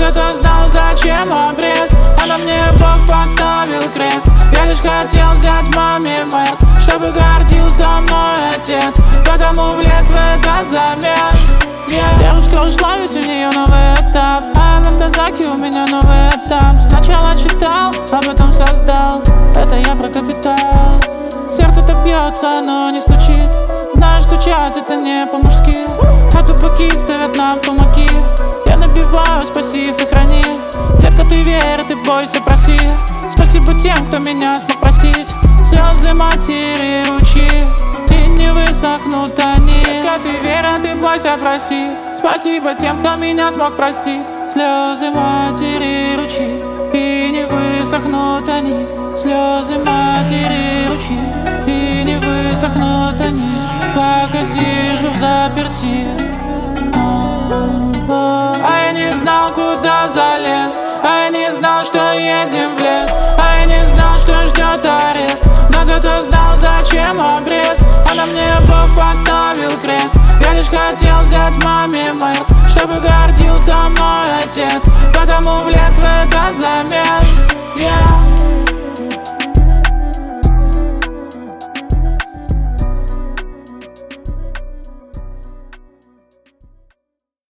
зато знал, зачем обрез. А на мне Бог поставил крест. Я лишь хотел взять маме Мерс, чтобы гордился мой отец, потому влез в этот замес. Девушка ушла, ведь у нее новый этап, а в автозаке у меня новый этап. Сначала читал, а потом создал. Это я про капитал. Сердце так бьется, но не стучит. Знаешь, стучать это не по-мужски. А тупаки ставят нам тумаки. Я набиваю, спаси и сохрани. Детка, ты верь, ты бойся, проси. Спасибо тем, кто меня смог простить. Слезы матери ручьи, и не высохнут они. Детка, ты верь, ты бойся, проси. Спасибо тем, кто меня смог простить. Слезы матери ручьи, и не высохнут они. Слезы матери ручьи, и не высохнут они. Пока сижу в заперти. А я не знал, куда залез. А я не знал, что едем в лес. А я не знал, что ждет арест. Но зато знал, зачем обрез. А на мне Бог поставил крест. Я лишь хотел взять маме Мерс, чтобы гордился мной